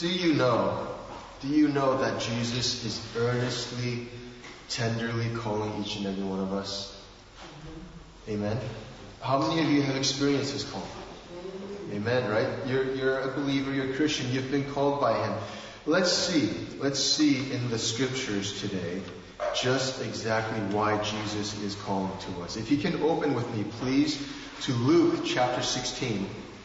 Do you know that Jesus is earnestly, tenderly calling each and every one of us? Amen? How many of you have experienced His call? Amen, right? You're a believer, you're a Christian, you've been called by Him. Let's see in the scriptures today just exactly why Jesus is calling to us. If you can open with me, please, to Luke chapter 16.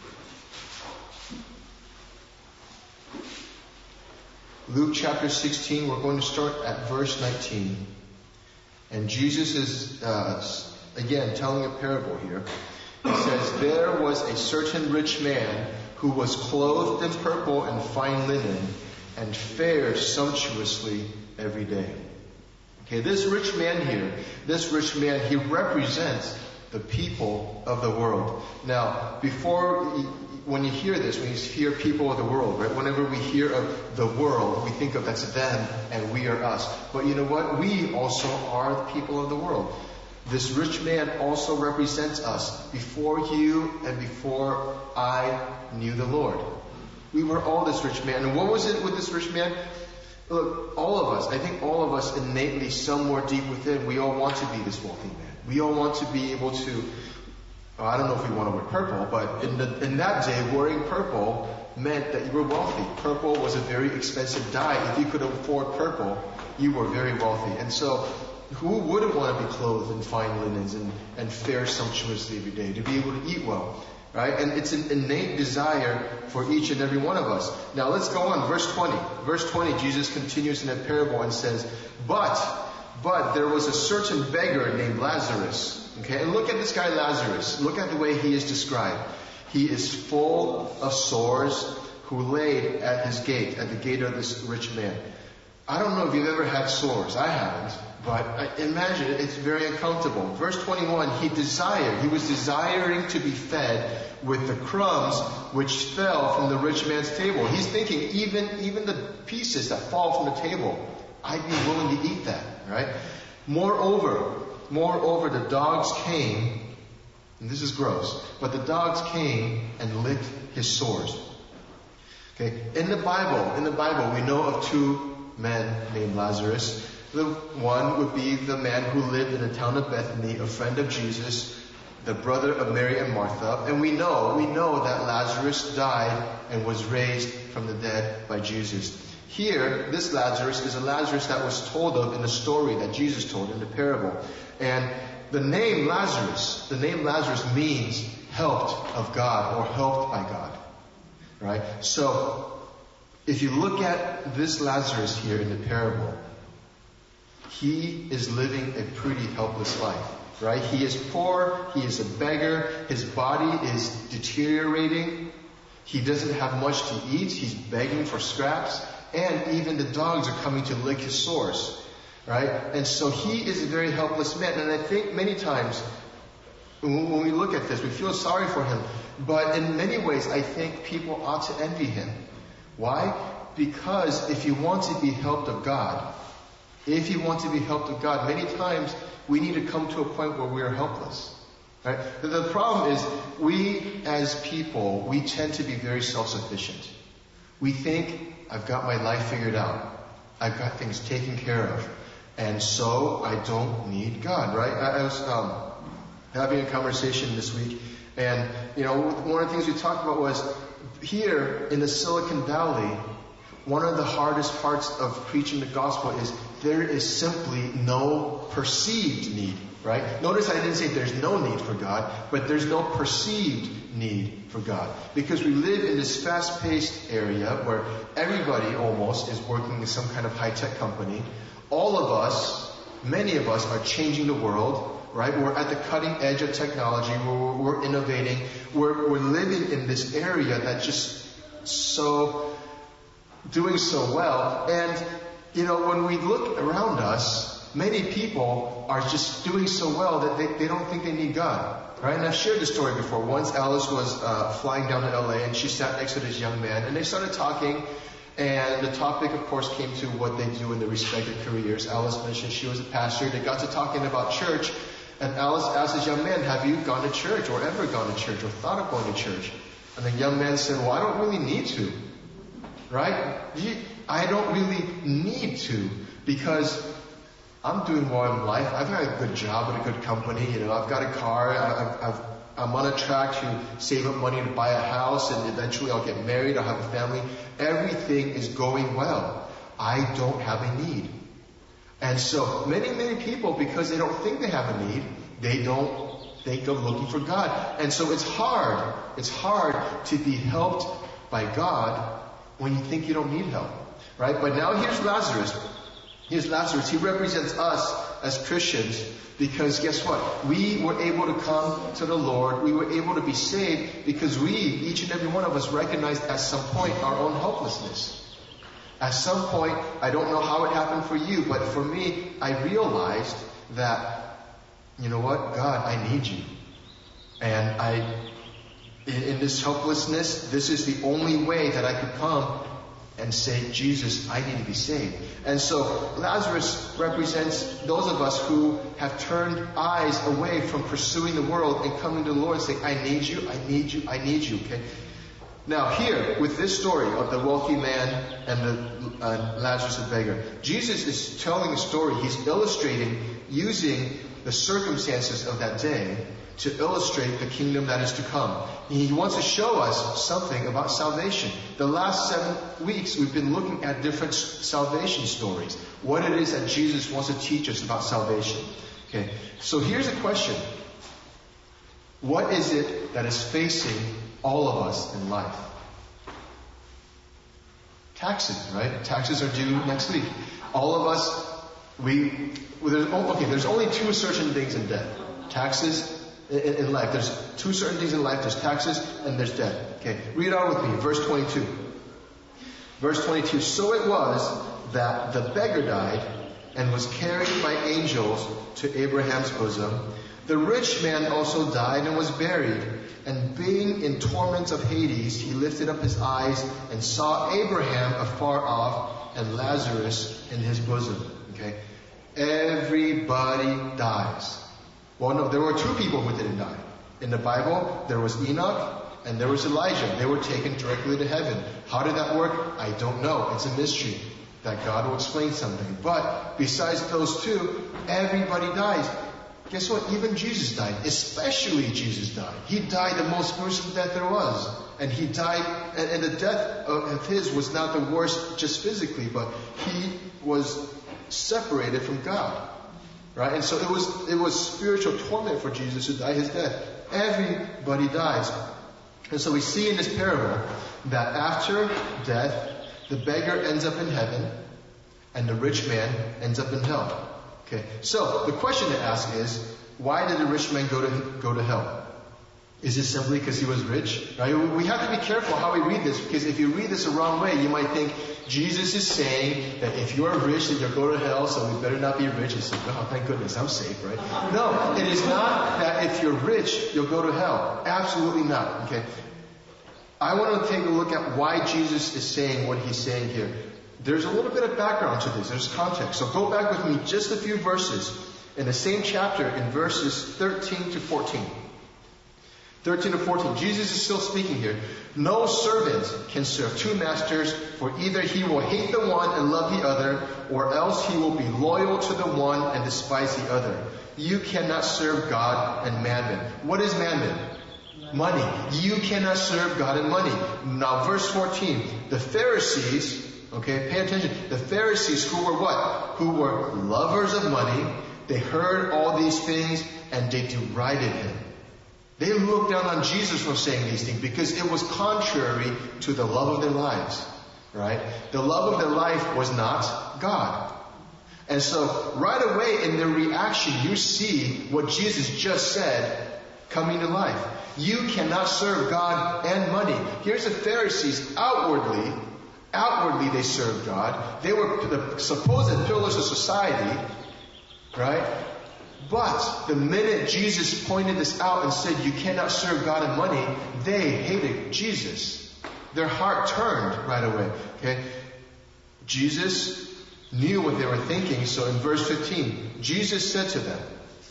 Luke chapter 16, we're going to start at verse 19. And Jesus is, again, telling a parable here. He says, "There was a certain rich man who was clothed in purple and fine linen and fared sumptuously every day." Okay, this rich man here, he represents the people of the world. Now, when you hear this, when you hear people of the world, right? Whenever we hear of the world, we think of that's them and we are us. But you know what? We also are the people of the world. This rich man also represents us before you and before I knew the Lord. We were all this rich man. And what was it with this rich man? Look, I think all of us innately, somewhere deep within, we all want to be this wealthy man. We all want to be able to, I don't know if we want to wear purple, but in that day, wearing purple meant that you were wealthy. Purple was a very expensive dye. If you could afford purple, you were very wealthy. And so, who wouldn't want to be clothed in fine linens and fare sumptuously every day, to be able to eat well, right? And it's an innate desire for each and every one of us. Now let's go on, verse 20. Verse 20, Jesus continues in a parable and says, But there was a certain beggar named Lazarus. Okay, and look at this guy Lazarus. Look at the way he is described. He is full of sores, who laid at his gate, at the gate of this rich man. I don't know if you've ever had sores. I haven't. But I imagine it's very uncomfortable. Verse 21, he was desiring to be fed with the crumbs which fell from the rich man's table. He's thinking, even the pieces that fall from the table, I'd be willing to eat that, right? Moreover, the dogs came, and this is gross, but the dogs came and licked his sores. Okay, in the Bible, we know of two men named Lazarus. The one would be the man who lived in the town of Bethany, a friend of Jesus, the brother of Mary and Martha. And we know that Lazarus died and was raised from the dead by Jesus. Here, this Lazarus is a Lazarus that was told of in the story that Jesus told in the parable. And the name Lazarus means helped of God or helped by God. Right? So, if you look at this Lazarus here in the parable, he is living a pretty helpless life, right? He is poor, he is a beggar, his body is deteriorating, he doesn't have much to eat, he's begging for scraps, and even the dogs are coming to lick his sores, right? And so he is a very helpless man, and I think many times when we look at this, we feel sorry for him, but in many ways I think people ought to envy him. Why? Because if you want to be helped of God, many times we need to come to a point where we are helpless. Right? The problem is, we as people, we tend to be very self-sufficient. We think, I've got my life figured out. I've got things taken care of. And so I don't need God, right? I was having a conversation this week, and one of the things we talked about was, here in the Silicon Valley, one of the hardest parts of preaching the gospel is there is simply no perceived need, right? Notice I didn't say there's no need for God, but there's no perceived need for God. Because we live in this fast-paced area where everybody almost is working in some kind of high-tech company. All of us, many of us, are changing the world, right? We're at the cutting edge of technology. We're innovating. We're living in this area that's just doing so well. And, when we look around us, many people are just doing so well that they don't think they need God. Right? And I've shared this story before. Once Alice was flying down to LA, and she sat next to this young man, and they started talking, and the topic, of course, came to what they do in their respective careers. Alice mentioned she was a pastor. They got to talking about church, and Alice asked this young man, have you gone to church, or ever gone to church, or thought of going to church? And the young man said, well, I don't really need to. right? I don't really need to, because I'm doing well in life. I've got a good job at a good company. I've got a car. I'm on a track to save up money to buy a house, and eventually I'll get married. I'll have a family. Everything is going well. I don't have a need. And so many, many people, because they don't think they have a need, they don't think they're looking for God. And so it's hard to be helped by God when you think you don't need help, right? But now here's Lazarus. He represents us as Christians, because guess what? We were able to come to the Lord. We were able to be saved because each and every one of us, recognized at some point our own helplessness. At some point, I don't know how it happened for you, but for me, I realized that, you know what? God, I need you. And in this helplessness, this is the only way that I could come and say, Jesus, I need to be saved. And so Lazarus represents those of us who have turned eyes away from pursuing the world and coming to the Lord and saying, I need you, I need you, I need you. Okay. Now here, with this story of the wealthy man and the Lazarus the beggar, Jesus is telling a story. He's illustrating, using the circumstances of that day to illustrate the kingdom that is to come. He wants to show us something about salvation. The last 7 weeks we've been looking at different salvation stories. What it is that Jesus wants to teach us about salvation. Okay, so here's a question. What is it that is facing all of us in life? Taxes, right? Taxes are due next week. All of us, there's only two certain things in debt. Taxes in life. There's two certain things in life. There's taxes and there's debt. Okay, read on with me. Verse 22. Verse 22. So it was that the beggar died and was carried by angels to Abraham's bosom. The rich man also died and was buried. And being in torments of Hades, he lifted up his eyes and saw Abraham afar off and Lazarus in his bosom. Okay, everybody dies. Well, no, there were two people who didn't die. In the Bible, there was Enoch and there was Elijah. They were taken directly to heaven. How did that work? I don't know. It's a mystery that God will explain something. But besides those two, everybody dies. Guess what? Even Jesus died. Especially Jesus died. He died the most gruesome death there was. And he died, and the death of his was not the worst just physically, but he was separated from God. Right? And so it was spiritual torment for Jesus to die his death. Everybody dies. And so we see in this parable that after death, the beggar ends up in heaven and the rich man ends up in hell. Okay. So the question to ask is, why did the rich man go to hell? Is it simply because he was rich? Right? We have to be careful how we read this, because if you read this the wrong way, you might think Jesus is saying that if you are rich, then you'll go to hell, so we better not be rich. And say, oh, thank goodness, I'm safe, right? No, it is not that if you're rich, you'll go to hell. Absolutely not. Okay. I want to take a look at why Jesus is saying what he's saying here. There's a little bit of background to this. There's context. So go back with me just a few verses in the same chapter, in verses 13 to 14. 13 to 14. Jesus is still speaking here. No servant can serve two masters, for either he will hate the one and love the other, or else he will be loyal to the one and despise the other. You cannot serve God and mammon. What is mammon? Money. You cannot serve God and money. Now verse 14. The Pharisees, okay, pay attention. The Pharisees who were what? Who were lovers of money. They heard all these things and they derided him. They looked down on Jesus for saying these things because it was contrary to the love of their lives. Right? The love of their life was not God. And so right away in their reaction, you see what Jesus just said coming to life. You cannot serve God and money. Here's the Pharisees. Outwardly they served God. They were the supposed pillars of society. Right? But the minute Jesus pointed this out and said, you cannot serve God and money, they hated Jesus. Their heart turned right away. Okay? Jesus knew what they were thinking. So in verse 15, Jesus said to them,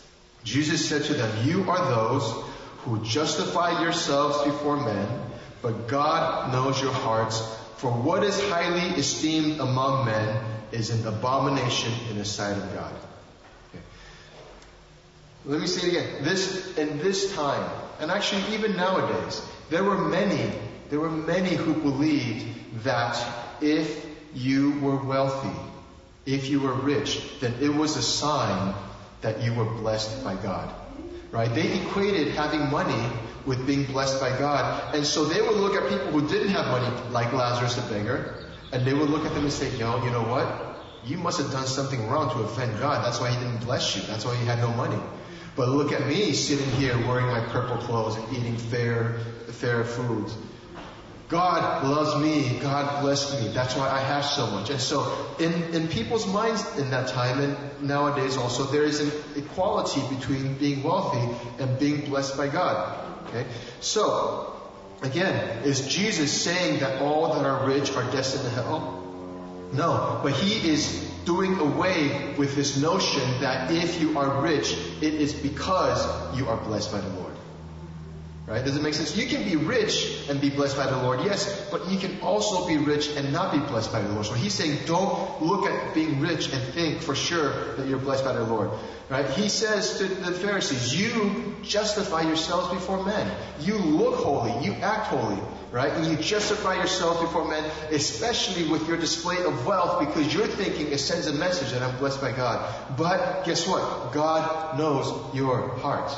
you are those who justify yourselves before men, but God knows your hearts, For what is highly esteemed among men is an abomination in the sight of God. Okay. Let me say it again. In this time, and actually even nowadays, there were many who believed that if you were wealthy, if you were rich, then it was a sign that you were blessed by God. Right? They equated having money with being blessed by God. And so they would look at people who didn't have money, like Lazarus the beggar, and they would look at them and say, yo, you know what? You must have done something wrong to offend God. That's why He didn't bless you. That's why you had no money. But look at me sitting here wearing my purple clothes and eating fair foods. God loves me. God blessed me. That's why I have so much. And so in people's minds in that time and nowadays also, there is an equality between being wealthy and being blessed by God. Okay? So, again, is Jesus saying that all that are rich are destined to hell? No. But He is doing away with this notion that if you are rich, it is because you are blessed by the Lord. Right? Does it make sense? You can be rich and be blessed by the Lord, yes, but you can also be rich and not be blessed by the Lord. So He's saying, don't look at being rich and think for sure that you're blessed by the Lord. Right? He says to the Pharisees, you justify yourselves before men. You look holy. You act holy. Right? And you justify yourself before men, especially with your display of wealth, because you're thinking it sends a message that I'm blessed by God. But guess what? God knows your heart.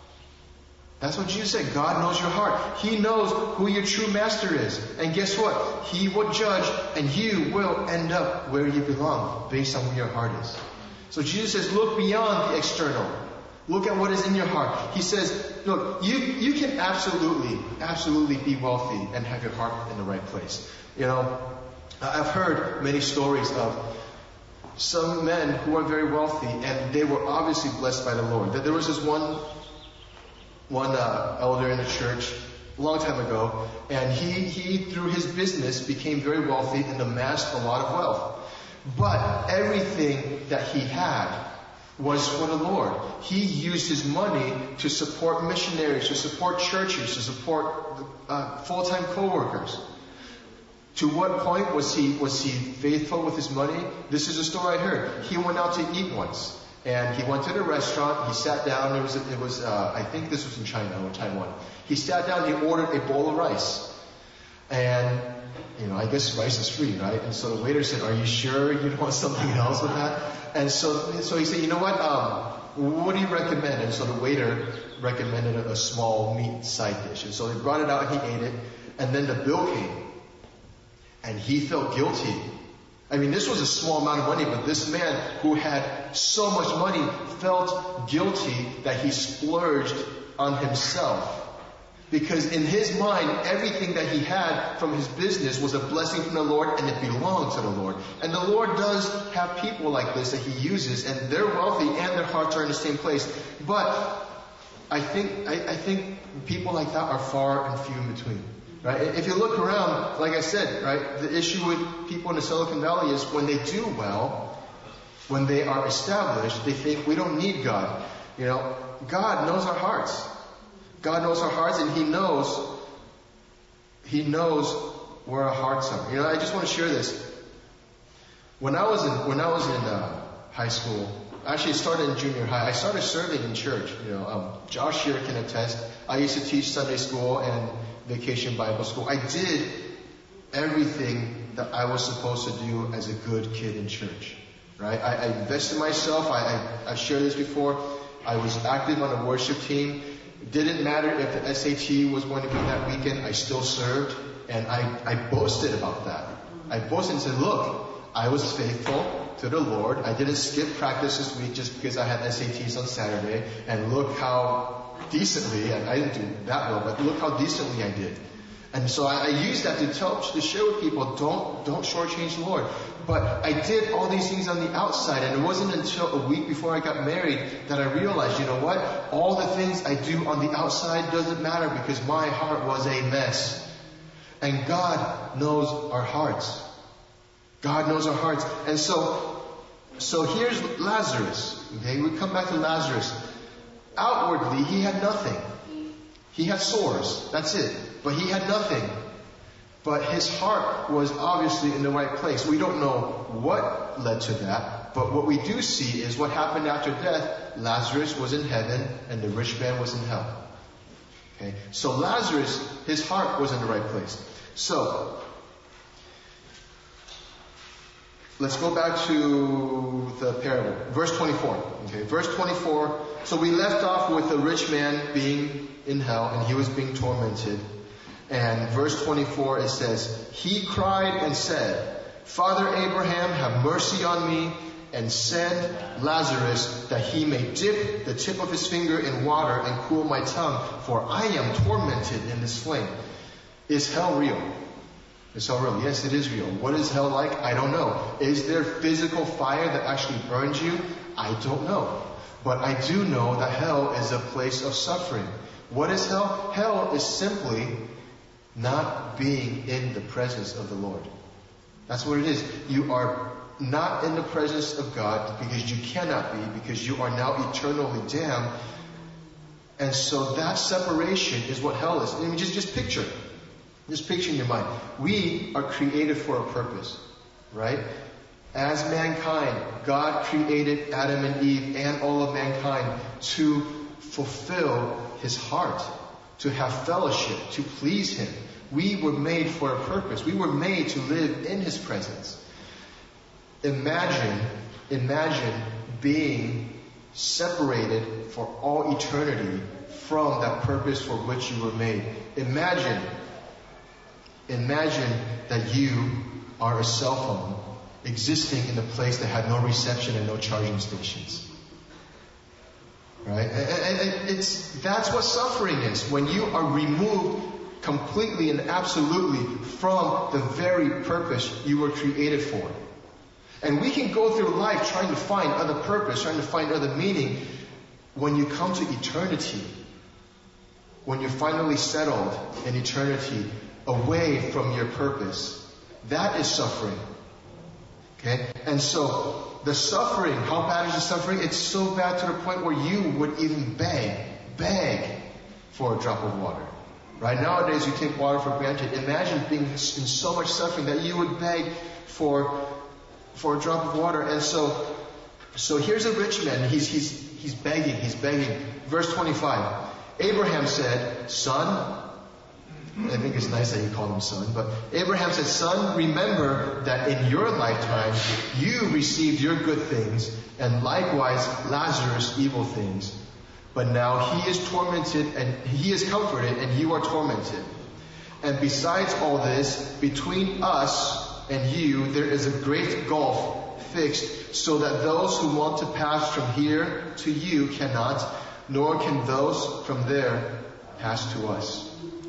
That's what Jesus said. God knows your heart. He knows who your true master is. And guess what? He will judge, and you will end up where you belong based on where your heart is. So Jesus says, look beyond the external. Look at what is in your heart. He says, look, you can absolutely be wealthy and have your heart in the right place. You know, I've heard many stories of some men who are very wealthy, and they were obviously blessed by the Lord. There was this one elder in the church a long time ago, and he through his business became very wealthy and amassed a lot of wealth. But everything that he had was for the Lord. He used his money to support missionaries, to support churches, to support full-time co-workers. To what point was he faithful with his money? This is a story I heard. He went out to eat once. And he went to the restaurant, he sat down, I think this was in China or Taiwan. He sat down, he ordered a bowl of rice. And, I guess rice is free, right? And so the waiter said, are you sure you don't want something else with that? And so he said, you know what do you recommend? And so the waiter recommended a small meat side dish. And so they brought it out, he ate it, and then the bill came. And he felt guilty. This was a small amount of money, but this man who had so much money felt guilty that he splurged on himself. Because in his mind, everything that he had from his business was a blessing from the Lord, and it belonged to the Lord. And the Lord does have people like this that He uses, and they're wealthy and their hearts are in the same place. But I think people like that are far and few in between. Right? If you look around, like I said, right, the issue with people in the Silicon Valley is when they do well, when they are established, they think we don't need God. God knows our hearts. God knows our hearts, and He knows where our hearts are. I just want to share this. When I was in high school, actually it started in junior high, I started serving in church. Josh here can attest. I used to teach Sunday school and Vacation Bible School. I did everything that I was supposed to do as a good kid in church. Right? I invested myself. I shared this before. I was active on the worship team. It didn't matter if the SAT was going to be that weekend. I still served. And I boasted about that. I boasted and said, look, I was faithful to the Lord. I didn't skip practice this week just because I had SATs on Saturday. And look how decently, and I didn't do that well, but look how decently I did. And so I used that to share with people, don't shortchange the Lord. But I did all these things on the outside, and it wasn't until a week before I got married that I realized, you know what? All the things I do on the outside doesn't matter because my heart was a mess. And God knows our hearts. God knows our hearts. And so here's Lazarus. Okay, we come back to Lazarus. Outwardly, he had nothing. He had sores. That's it. But he had nothing. But his heart was obviously in the right place. We don't know what led to that, but what we do see is what happened after death. Lazarus was in heaven and the rich man was in hell. Okay? So Lazarus, his heart was in the right place. So, let's go back to the parable. Verse 24. Okay, verse 24. So we left off with the rich man being in hell and he was being tormented. And verse 24 it says, he cried and said, Father Abraham, have mercy on me and send Lazarus that he may dip the tip of his finger in water and cool my tongue, for I am tormented in this flame. Is hell real? Is hell real? Yes, it is real. What is hell like? I don't know. Is there physical fire that actually burns you? I don't know. But I do know that hell is a place of suffering. What is hell? Hell is simply not being in the presence of the Lord. That's what it is. You are not in the presence of God because you cannot be, because you are now eternally damned. And so that separation is what hell is. I mean, just picture. Just picture in your mind. We are created for a purpose, right? As mankind, God created Adam and Eve and all of mankind to fulfill His heart, to have fellowship, to please Him. We were made for a purpose. We were made to live in His presence. Imagine being separated for all eternity from that purpose for which you were made. Imagine that you are a cell phone existing in a place that had no reception and no charging stations. Right? And that's what suffering is. When you are removed completely and absolutely from the very purpose you were created for. And we can go through life trying to find other purpose, trying to find other meaning. When you come to eternity, when you're finally settled in eternity, away from your purpose, that is suffering. Okay? And so, the suffering, how bad is the suffering? It's so bad to the point where you would even beg for a drop of water. Right? Nowadays you take water for granted. Imagine being in so much suffering that you would beg for a drop of water. And so here's a rich man. He's begging. Verse 25. Abraham said, Son, I think it's nice that you call him son, but Abraham said, Son, remember that in your lifetime you received your good things, and likewise Lazarus evil things. But now he is tormented and he is comforted, and you are tormented. And besides all this, between us and you there is a great gulf fixed, so that those who want to pass from here to you cannot, nor can those from there pass to us.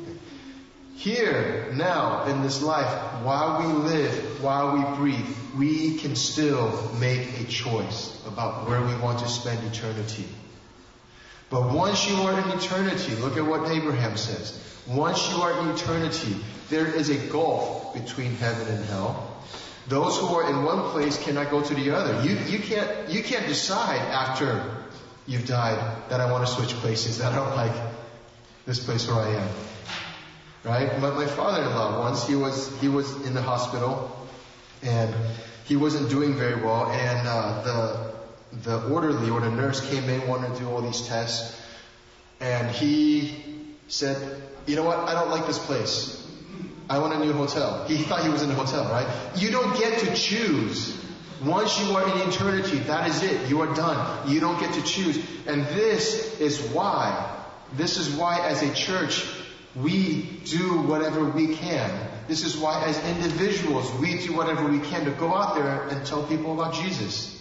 Here, now, in this life, while we live, while we breathe, we can still make a choice about where we want to spend eternity. But once you are in eternity, look at what Abraham says. Once you are in eternity, there is a gulf between heaven and hell. Those who are in one place cannot go to the other. You can't decide after you've died that I want to switch places, that I don't like this place where I am. Right? My father-in-law once, he was in the hospital and he wasn't doing very well, and the orderly or the nurse came in, wanted to do all these tests, and he said, you know what, I don't like this place. I want a new hotel. He thought he was in a hotel, right? You don't get to choose. Once you are in eternity, that is it. You are done. You don't get to choose. And this is why as a church, we do whatever we can. This is why as individuals, we do whatever we can to go out there and tell people about Jesus.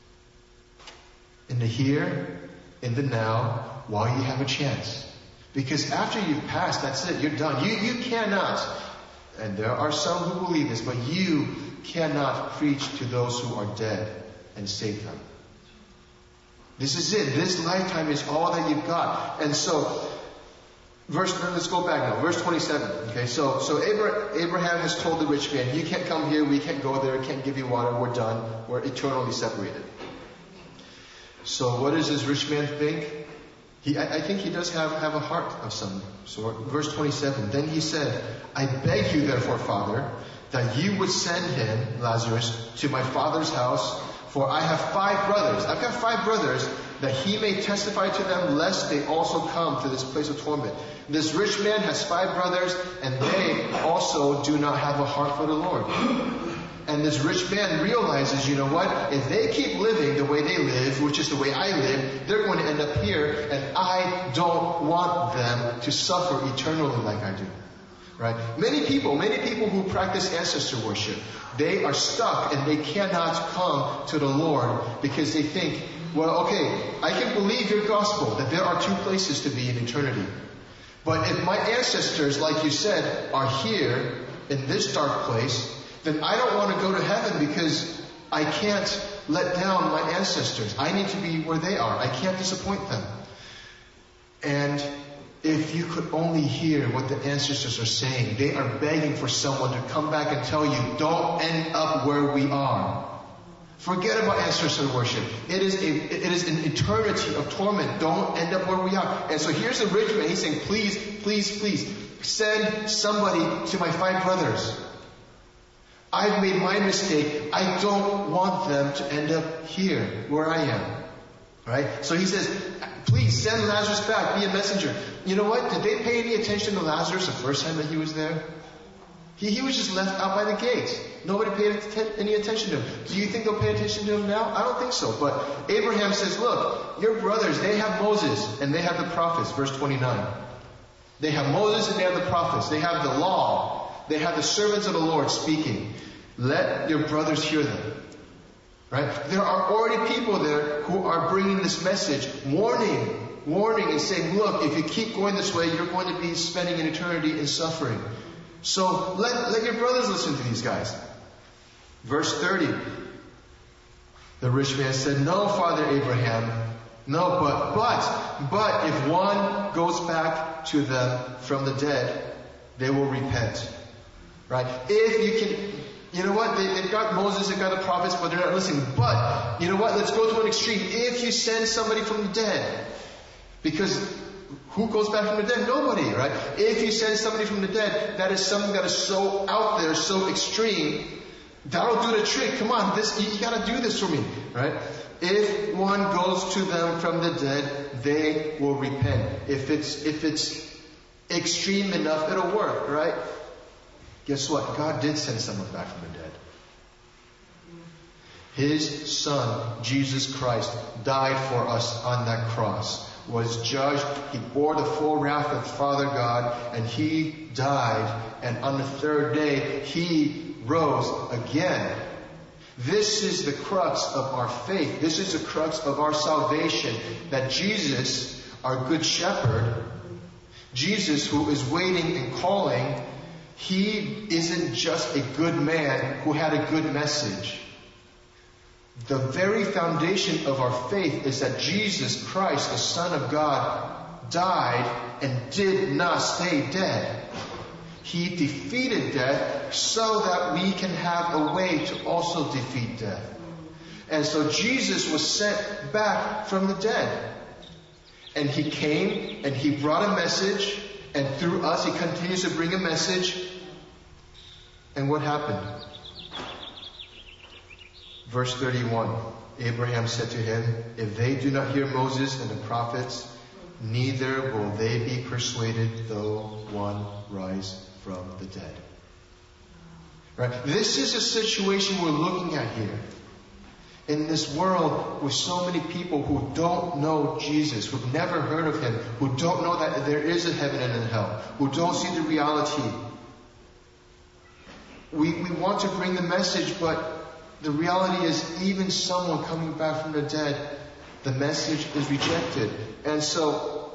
In the here, in the now, while you have a chance. Because after you've passed, that's it, you're done. You cannot, and there are some who believe this, but you cannot preach to those who are dead and save them. This is it. This lifetime is all that you've got. And so, let's go back now. Verse 27. Okay, so Abraham has told the rich man, you can't come here, we can't go there, can't give you water, we're done, we're eternally separated. So what does this rich man think? I think he does have a heart of some sort. Verse 27, then he said, I beg you therefore, Father, that you would send him, Lazarus, to my father's house, for I have 5 brothers. I've got 5 brothers, that he may testify to them, lest they also come to this place of torment. This rich man has 5 brothers, and they also do not have a heart for the Lord. And this rich man realizes, you know what? If they keep living the way they live, which is the way I live, they're going to end up here, and I don't want them to suffer eternally like I do. Right? Many people who practice ancestor worship, they are stuck and they cannot come to the Lord because they think, well, okay, I can believe your gospel that there are 2 places to be in eternity. But if my ancestors, like you said, are here in this dark place, then I don't want to go to heaven because I can't let down my ancestors. I need to be where they are. I can't disappoint them. And if you could only hear what the ancestors are saying, they are begging for someone to come back and tell you, don't end up where we are. Forget about ancestor worship. It is an eternity of torment. Don't end up where we are. And so here's the rich man. He's saying, please, please, please, send somebody to my 5 brothers. I've made my mistake. I don't want them to end up here where I am. Right? So he says, please send Lazarus back. Be a messenger. You know what? Did they pay any attention to Lazarus the first time that he was there? He was just left out by the gate. Nobody paid any attention to him. Do you think they'll pay attention to him now? I don't think so. But Abraham says, look, your brothers, they have Moses and they have the prophets. Verse 29. They have Moses and they have the prophets. They have the law. They have the servants of the Lord speaking. Let your brothers hear them. Right? There are already people there who are bringing this message, warning and saying, look, if you keep going this way, you're going to be spending an eternity in suffering. So let your brothers listen to these guys. Verse 30. The rich man said, no, Father Abraham, no, but if one goes back to them from the dead, they will repent. Right? If you can, you know what? They've got Moses, they've got the prophets, but they're not listening. But, you know what? Let's go to an extreme. If you send somebody from the dead, because who goes back from the dead? Nobody, right? If you send somebody from the dead, that is something that is so out there, so extreme, that'll do the trick. Come on, you gotta do this for me, right? If one goes to them from the dead, they will repent. If it's extreme enough, it'll work, right? Guess what? God did send someone back from the dead. His Son, Jesus Christ, died for us on that cross, was judged, He bore the full wrath of Father God, and He died, and on the 3rd day, He rose again. This is the crux of our faith. This is the crux of our salvation, that Jesus, our good shepherd, Jesus who is waiting and calling, He isn't just a good man who had a good message. The very foundation of our faith is that Jesus Christ, the Son of God, died and did not stay dead. He defeated death so that we can have a way to also defeat death. And so Jesus was sent back from the dead. And He came and He brought a message, and through us He continues to bring a message. And what happened? Verse 31, Abraham said to him, if they do not hear Moses and the prophets, neither will they be persuaded though one rise from the dead. Right? This is a situation we're looking at here. In this world with so many people who don't know Jesus, who've never heard of Him, who don't know that there is a heaven and a hell, who don't see the reality. We want to bring the message, but the reality is, even someone coming back from the dead, the message is rejected. And so,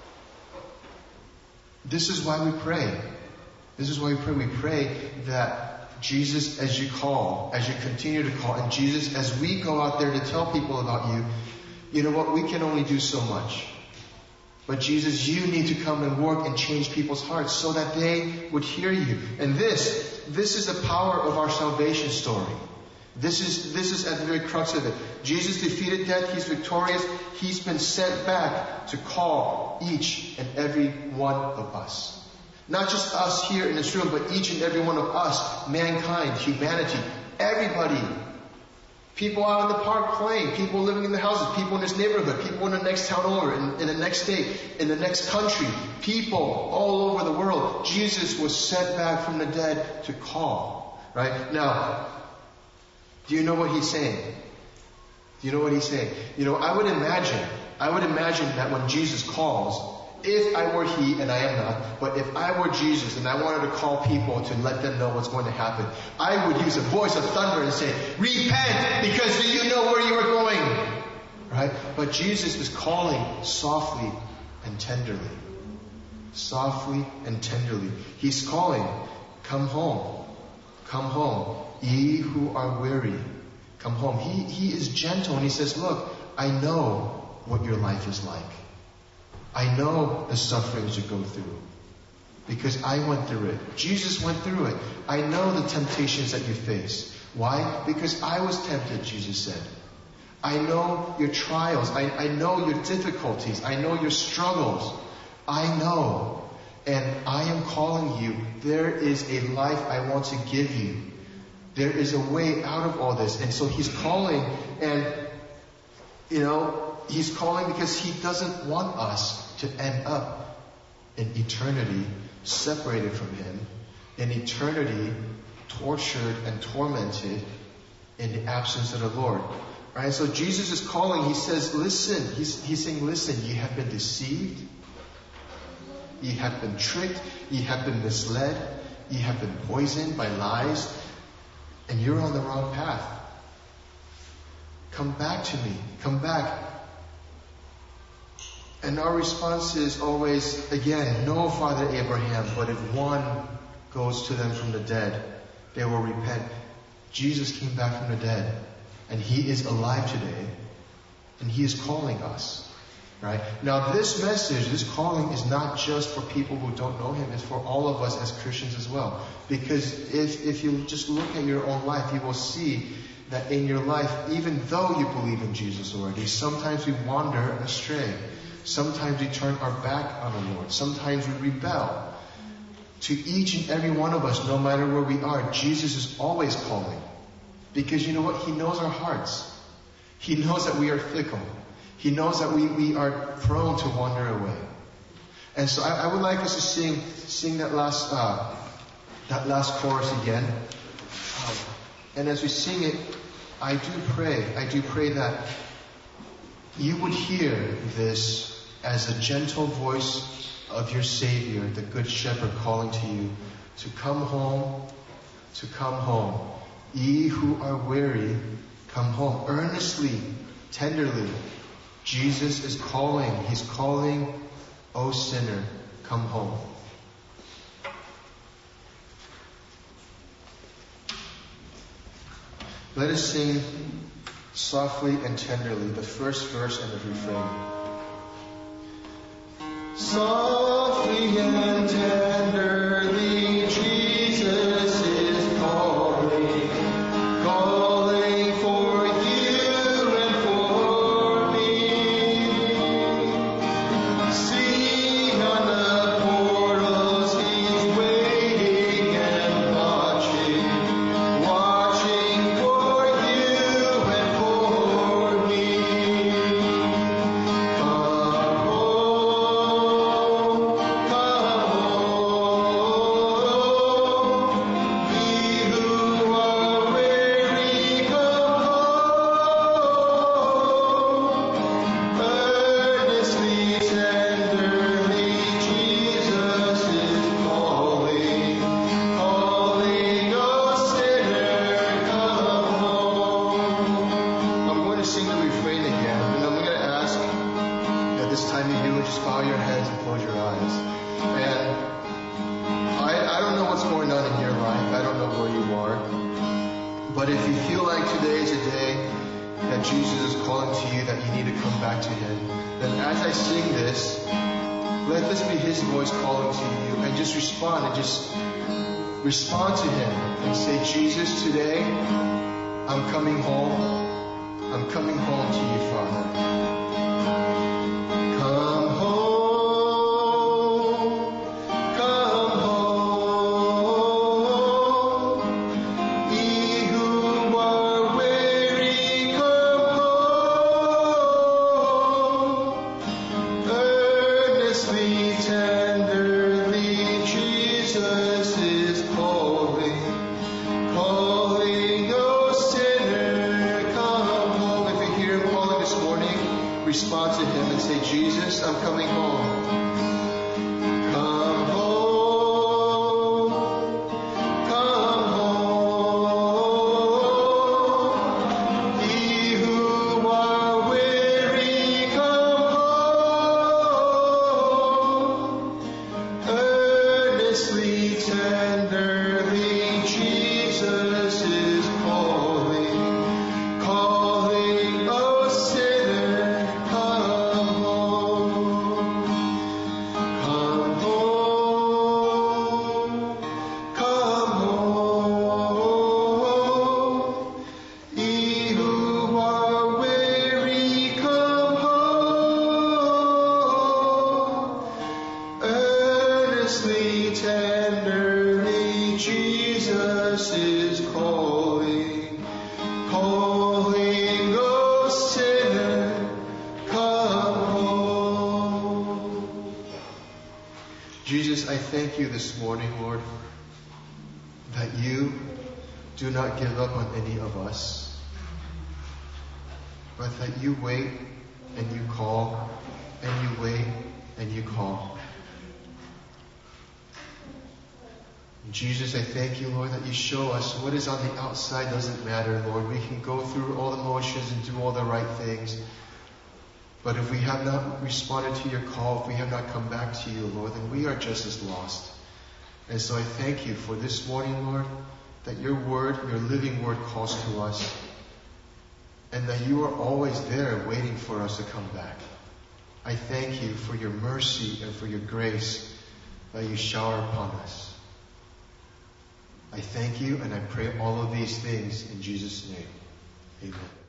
this is why we pray. This is why we pray. We pray that Jesus, as you call, as you continue to call, and Jesus, as we go out there to tell people about you, you know what, we can only do so much. But Jesus, you need to come and work and change people's hearts so that they would hear you. And this is the power of our salvation story. This is at the very crux of it. Jesus defeated death. He's victorious. He's been sent back to call each and every one of us. Not just us here in this room, but each and every one of us, mankind, humanity, everybody. People out in the park playing, people living in the houses, people in this neighborhood, people in the next town over, in the next state, in the next country, people all over the world. Jesus was sent back from the dead to call. Right? Now, do you know what he's saying? Do you know what he's saying? I would imagine that when Jesus calls, if I were he, and I am not, but if I were Jesus and I wanted to call people to let them know what's going to happen, I would use a voice of thunder and say, repent, because you know where you are going. Right? But Jesus is calling softly and tenderly. Softly and tenderly. He's calling, come home. Come home. Ye who are weary, come home. He is gentle and he says, look, I know what your life is like. I know the sufferings you go through because I went through it. Jesus went through it. I know the temptations that you face. Why? Because I was tempted, Jesus said. I know your trials. I know your difficulties. I know your struggles. I know. And I am calling you. There is a life I want to give you. There is a way out of all this. And so he's calling, and he's calling because he doesn't want us to end up in eternity separated from him, in eternity tortured and tormented in the absence of the Lord. Right? So Jesus is calling. He says, listen. He's saying, listen, you have been deceived. You have been tricked. You have been misled. You have been poisoned by lies. And you're on the wrong path. Come back to me. Come back. And our response is always, again, no, Father Abraham, but if one goes to them from the dead, they will repent. Jesus came back from the dead, and he is alive today, and he is calling us. Right? Now this message, this calling is not just for people who don't know him, it's for all of us as Christians as well. Because if you just look at your own life, you will see that in your life, even though you believe in Jesus already, sometimes we wander astray. Sometimes we turn our back on the Lord. Sometimes we rebel. To each and every one of us, no matter where we are, Jesus is always calling. Because you know what? He knows our hearts. He knows that we are fickle. He knows that we are prone to wander away. And so I would like us to sing that last chorus again. And as we sing it, I do pray that you would hear this as a gentle voice of your Savior, the Good Shepherd, calling to you to come home, to come home. Ye who are weary, come home. Earnestly, tenderly, Jesus is calling. He's calling, O sinner, come home. Let us sing softly and tenderly the first verse and the refrain. Softly and tenderly, Jesus is calling, calling for you and for me. See on the portals, he's waiting and watching for you and for me. Come home, come home. Ye who are weary, come home. Earnestly, tenderly, Jesus is calling, calling, O sinner, come home. I'm going to sing the refrain again, and I'm going to ask that this time you would just bow your heads and close your eyes. And I don't know what's going on in your life. I don't know where you are. But if you feel like today is a day that Jesus is calling to you, that you need to come back to him, then as I sing this, let this be his voice calling to you, and just respond to him and say, Jesus, today I'm coming home. I'm coming home to you, Father. Come home. Come home. Ye who are weary, come home. Earnestly, tenderly, Jesus is calling. Calling, O sinner, come home. If you hear him calling this morning, respond to him and say, Jesus, I'm coming home. Come home. Come home. Ye who are weary, come home. Earnestly, tenderly, Jesus is calling, calling, O sinner, come home. Come home, come home. Ye who are weary, come home. Earnestly, tenderly, Jesus is calling, calling, O sinner, come home. Jesus, I thank you this morning, Lord, that you do not give up on any of us, but that you wait and you call, and you wait and you call. Jesus, I thank you, Lord, that you show us what is on the outside doesn't matter, Lord. We can go through all the motions and do all the right things. But if we have not responded to your call, if we have not come back to you, Lord, then we are just as lost. And so I thank you for this morning, Lord, that your word, your living word calls to us. And that you are always there waiting for us to come back. I thank you for your mercy and for your grace that you shower upon us. I thank you and I pray all of these things in Jesus' name. Amen.